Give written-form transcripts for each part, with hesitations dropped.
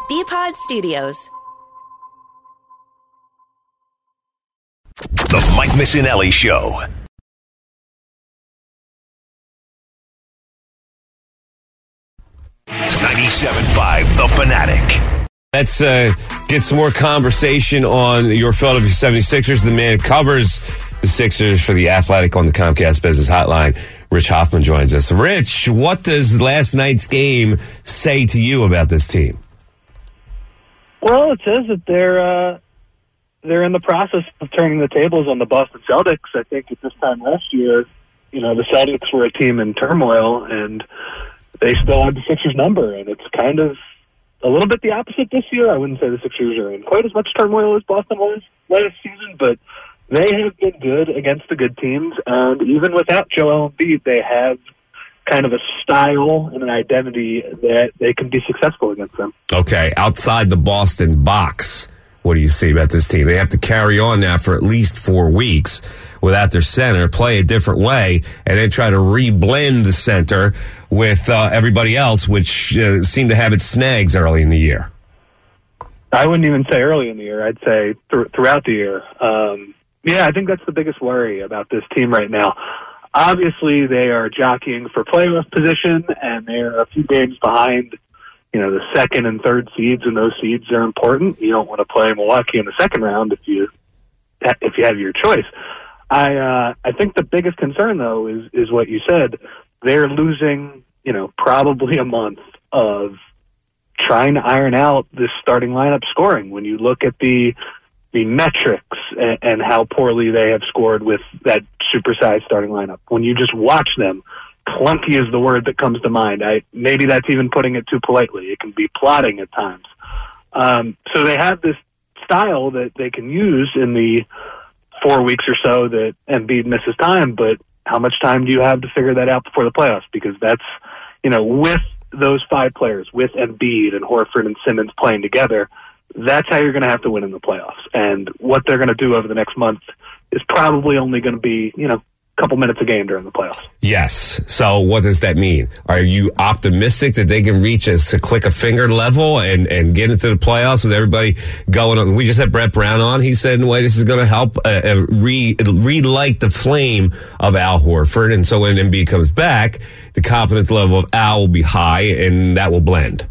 BPod Studios. The Mike Missinelli Show. .97.5 The Fanatic. Let's get some more conversation on your Philadelphia 76ers. The man who covers the Sixers for The Athletic on the Comcast Business Hotline, Rich Hoffman, joins us. Rich, what does last night's game say to you about this team? Well, it says that they're in the process of turning the tables on the Boston Celtics. I think at this time last year, the Celtics were a team in turmoil, and they still had the Sixers number, and it's kind of a little bit the opposite this year. I wouldn't say the Sixers are in quite as much turmoil as Boston was last season, but they have been good against the good teams, and even without Joel Embiid, they have kind of a style and an identity that they can be successful against them. Okay, outside the Boston box, what do you see about this team? They have to carry on now for at least 4 weeks without their center, play a different way, and then try to re-blend the center with everybody else, which seemed to have its snags early in the year. I wouldn't even say early in the year. I'd say throughout the year. I think that's the biggest worry about this team right now. Obviously, they are jockeying for playoff position, and they're a few games behind, the second and third seeds, and those seeds are important. You don't want to play Milwaukee in the second round if you have your choice. I think the biggest concern, though, is what you said. They're losing, probably a month of trying to iron out this starting lineup scoring. When you look at the metrics and how poorly they have scored with that supersized starting lineup, when you just watch them, clunky is the word that comes to mind. Maybe that's even putting it too politely. It can be plotting at times. So they have this style that they can use in the 4 weeks or so that Embiid misses time, but how much time do you have to figure that out before the playoffs? Because that's, with those 5 players, with Embiid and Horford and Simmons playing together, that's how you're going to have to win in the playoffs. And what they're going to do over the next month is probably only going to be, a couple minutes a game during the playoffs. Yes. So what does that mean? Are you optimistic that they can reach a click a finger level and get into the playoffs with everybody going on? We just had Brett Brown on. He said, in a way, this is going to help relight the flame of Al Horford. And so when Embiid comes back, the confidence level of Al will be high, and that will blend.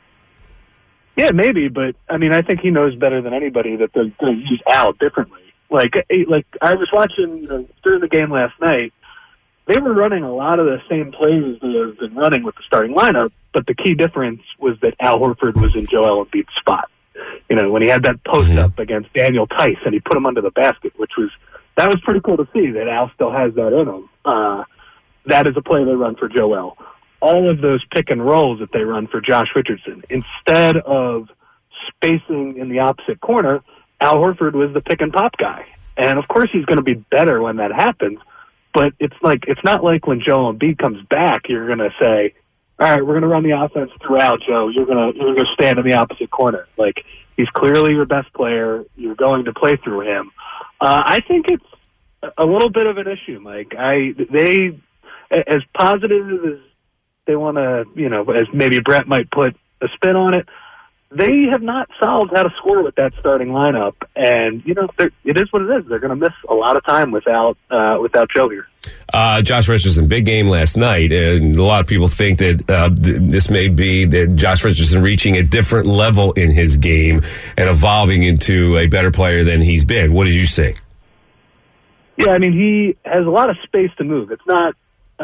Yeah, maybe, but I think he knows better than anybody that they're going to use Al differently. Like I was watching during the game last night, they were running a lot of the same plays they have been running with the starting lineup, but the key difference was that Al Horford was in Joel Embiid's spot. When he had that post-up against Daniel Tice and he put him under the basket, that was pretty cool to see that Al still has that in him. That is a play they run for Joel. All of those pick and rolls that they run for Josh Richardson, instead of spacing in the opposite corner, Al Horford was the pick and pop guy. And of course he's going to be better when that happens, but it's not like when Joel Embiid comes back, you're going to say, all right, we're going to run the offense throughout, Joe. You're going to stand in the opposite corner. Like, he's clearly your best player. You're going to play through him. I think it's a little bit of an issue, Mike. They, as positive as they want to, as maybe Brett might put a spin on it, they have not solved how to score with that starting lineup. And, it is what it is. They're going to miss a lot of time without Joe here. Josh Richardson, big game last night, and a lot of people think that this may be that Josh Richardson reaching a different level in his game and evolving into a better player than he's been. What did you say? Yeah, he has a lot of space to move. It's not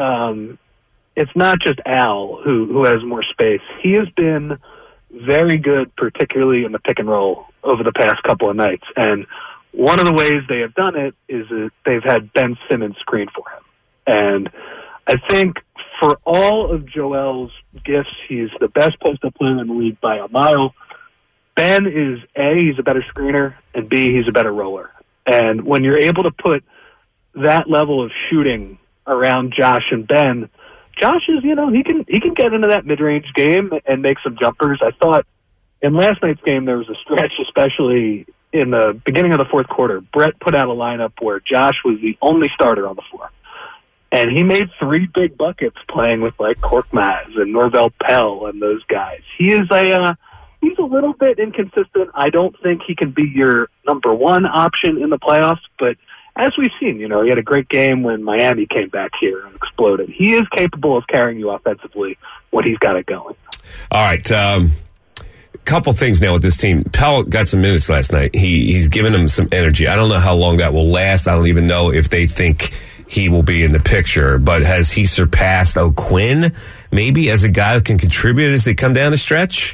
just Al who has more space. He has been very good, particularly in the pick and roll over the past couple of nights. And one of the ways they have done it is that they've had Ben Simmons screen for him. And I think for all of Joel's gifts, he's the best post-up player in the league by a mile. Ben is, A, he's a better screener, and B, he's a better roller. And when you're able to put that level of shooting around Josh and Ben, Josh is, he can get into that mid-range game and make some jumpers. I thought in last night's game there was a stretch, especially in the beginning of the fourth quarter. Brett put out a lineup where Josh was the only starter on the floor. And he made 3 big buckets playing with Korkmaz and Norvell Pell and those guys. He is he's a little bit inconsistent. I don't think he can be your number one option in the playoffs, but as we've seen, he had a great game when Miami came back here and exploded. He is capable of carrying you offensively when he's got it going. All right, couple things now with this team. Pell got some minutes last night. He's given them some energy. I don't know how long that will last. I don't even know if they think he will be in the picture. But has he surpassed O'Quinn maybe as a guy who can contribute as they come down the stretch?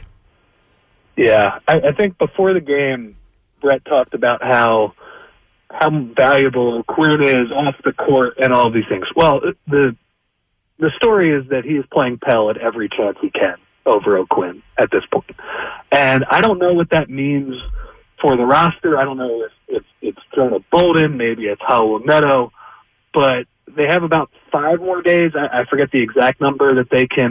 Yeah, I think before the game, Brett talked about how valuable O'Quinn is off the court and all of these things. Well, the story is that he is playing Pell at every chance he can over O'Quinn at this point. And I don't know what that means for the roster. I don't know if it's Jonah Bolden, maybe it's Howell Neto, but they have about 5 more days. I forget the exact number that they can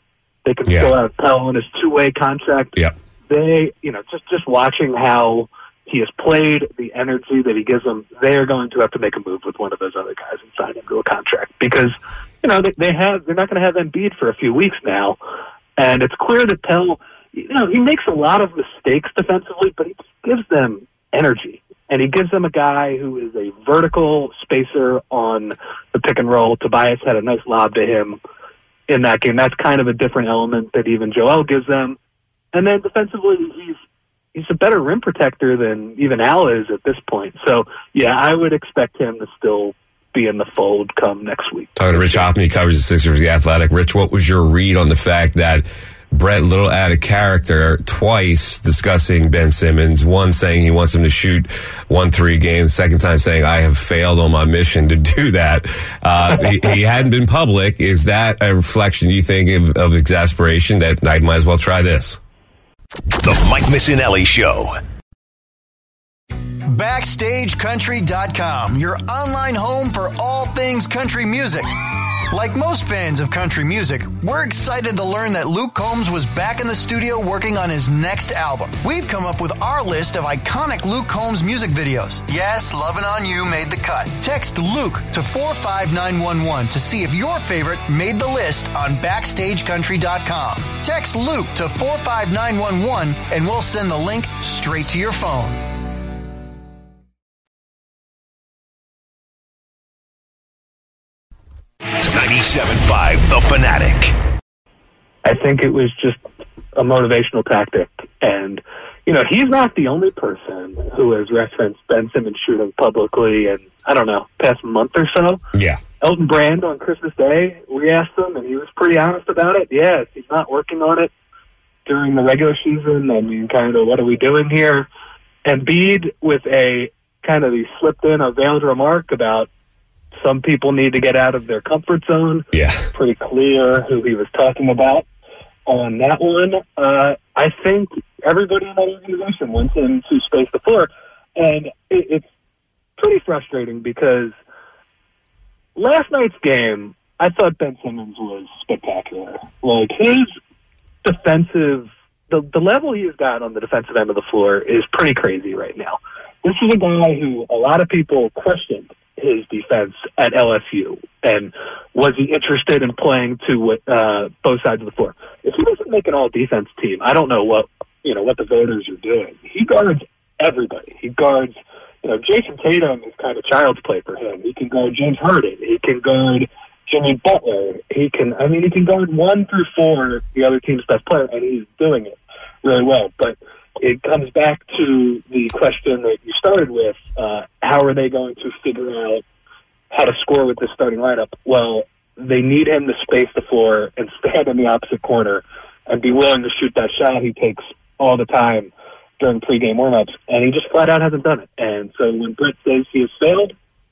fill out Pell in his 2-way contract. Yeah. They, just watching how he has played, the energy that he gives them, they are going to have to make a move with one of those other guys and sign him to a contract because, they're not going to have Embiid for a few weeks now. And it's clear that Pell, he makes a lot of mistakes defensively, but he just gives them energy. And he gives them a guy who is a vertical spacer on the pick and roll. Tobias had a nice lob to him in that game. That's kind of a different element that even Joel gives them. And then defensively, he's a better rim protector than even Al is at this point. So, yeah, I would expect him to still be in the fold come next week. Talking to Rich Hoffman, he covers the Sixers, The Athletic. Rich, what was your read on the fact that Brett, a little out of character, twice discussing Ben Simmons, one saying he wants him to shoot 1-3 games, second time saying I have failed on my mission to do that. He hadn't been public. Is that a reflection, you think, of exasperation that I might as well try this? The Mike Missinelli Show. BackstageCountry.com, your online home for all things country music. Like most fans of country music, we're excited to learn that Luke Combs was back in the studio working on his next album. We've come up with our list of iconic Luke Combs music videos. Yes, Lovin' On You made the cut. Text Luke to 45911 to see if your favorite made the list on BackstageCountry.com. Text Luke to 45911 and we'll send the link straight to your phone. 97.5 The Fanatic. I think it was just a motivational tactic. And, he's not the only person who has referenced Ben Simmons shooting publicly in, past month or so. Yeah. Elton Brand on Christmas Day, we asked him, and he was pretty honest about it. Yes, he's not working on it during the regular season. I mean, kind of, what are we doing here? Embiid with he slipped in a veiled remark about some people need to get out of their comfort zone. Yeah. Pretty clear who he was talking about on that one. I think everybody in that organization wants him to space the floor. And it's pretty frustrating because last night's game, I thought Ben Simmons was spectacular. Like, his defensive, the level he has got on the defensive end of the floor is pretty crazy right now. This is a guy who a lot of people questioned his defense at LSU, and was he interested in playing to both sides of the floor? If he doesn't make an all-defense team, I don't know what the voters are doing. He guards everybody. He guards, Jason Tatum is kind of child's play for him. He can guard James Harden. He can guard Jimmy Butler. He can guard 1 through 4, the other team's best player, and he's doing it really well. But it comes back to the question that you started with, how are they going to figure out how to score with this starting lineup? Well, they need him to space the floor and stand in the opposite corner and be willing to shoot that shot he takes all the time during pregame warmups, and he just flat out hasn't done it. And so when Brett says he has failed,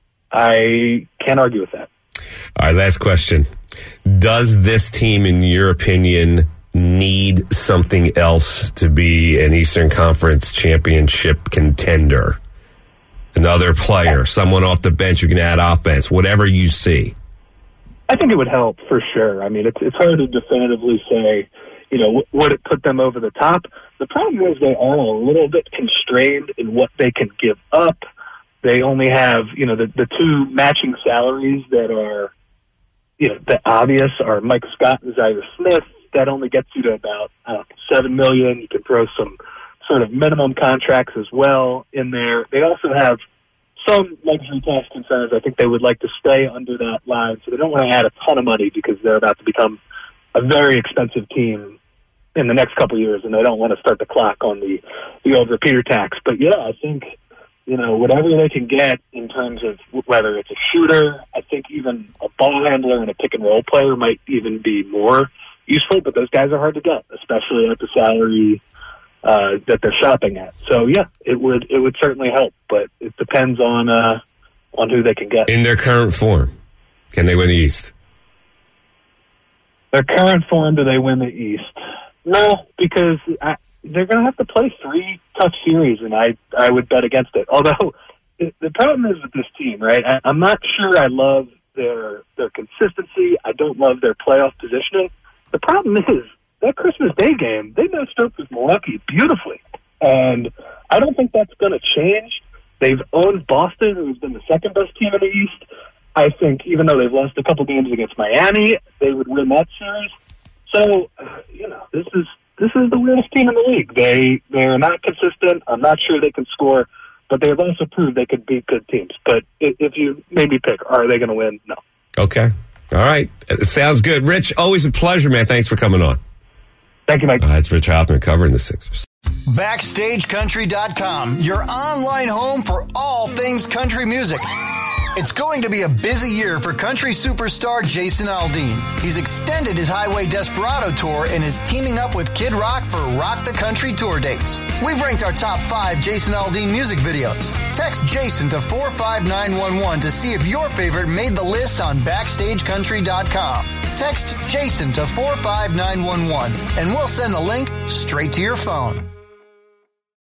I can't argue with that. All right, last question. Does this team, in your opinion, need something else to be an Eastern Conference championship contender? Another player, someone off the bench who can add offense, whatever you see. I think it would help for sure. I mean, it's hard to definitively say, would it put them over the top? The problem is they are a little bit constrained in what they can give up. They only have, the two matching salaries that are, the obvious are Mike Scott and Zaire Smith. That only gets you to about $7 million. You can throw some sort of minimum contracts as well in there. They also have some luxury tax concerns. I think they would like to stay under that line, so they don't want to add a ton of money because they're about to become a very expensive team in the next couple of years, and they don't want to start the clock on the old repeater tax. But yeah, I think, whatever they can get in terms of whether it's a shooter, I think even a ball handler and a pick and roll player might even be more useful, but those guys are hard to get, especially at the salary that they're shopping at. So yeah, it would certainly help, but it depends on who they can get. In their current form, can they win the East? Their current form, do they win the East? No, because they're going to have to play 3 tough series, and I would bet against it. Although the problem is with this team, right? I'm not sure I love their consistency. I don't love their playoff positioning. The problem is that Christmas Day game, they matched up with Milwaukee beautifully, and I don't think that's going to change. They've owned Boston, who's been the second best team in the East. I think even though they've lost a couple games against Miami, they would win that series. So, this is the weirdest team in the league. They're not consistent. I'm not sure they can score, but they've also proved they could beat good teams. But if you made me pick, are they going to win? No. Okay. All right. Sounds good. Rich, always a pleasure, man. Thanks for coming on. Thank you, Mike. It's Rich Hoffman covering the Sixers. BackstageCountry.com, your online home for all things country music. It's going to be a busy year for country superstar Jason Aldean. He's extended his Highway Desperado tour and is teaming up with Kid Rock for Rock the Country tour dates. We've ranked our top 5 Jason Aldean music videos. Text Jason to 45911 to see if your favorite made the list on BackstageCountry.com. Text Jason to 45911 and we'll send the link straight to your phone.